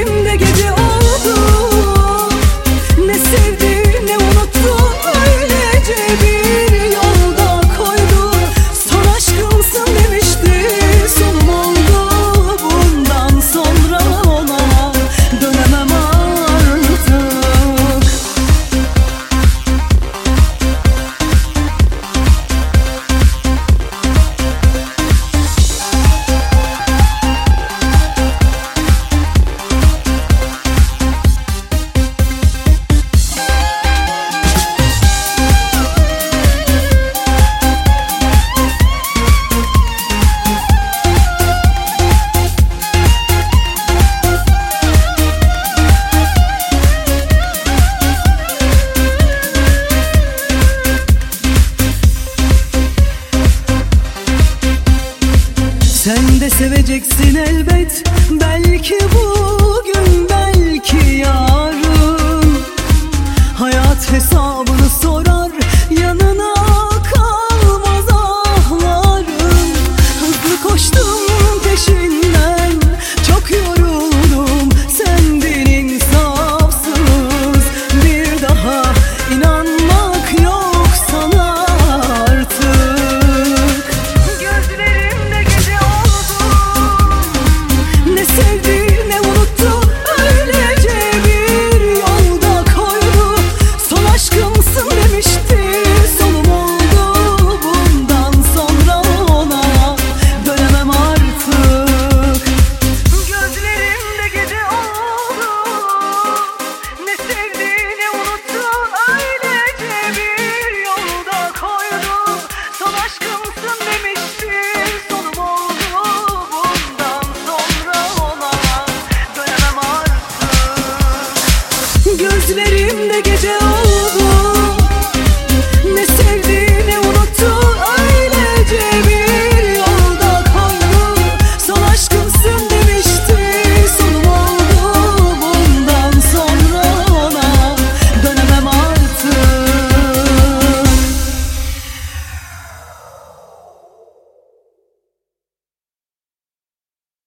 Gözlerimde gece oldu. Ne sevdi ne unuttu, öylece bir yolda koydu. Son aşkımsın demişti, sonum oldu. Bundan sonra ona dönemem artık. Sen de seveceksin elbet, belki bugün belki yarın. Hayat hesabını sorar, yanına kalmaz ahlarım. Hızlı koştum peşinden, çok yoruldum, sendin insafsız. Bir daha inanmak yok sana artık. Gözlerimde gece ne sevdi ne unuttu, öylece bir yolda koydu. Son aşkımsın demişti, sonum oldu. Bundan sonra ona dönemem artık. Gözlerimde gece oldu. Ne sevdi ne unuttu, öylece bir yolda koydu. Son aşkımsın demişti, sonum oldu. Bundan sonra ona dönemem artık. Gözlerimde gece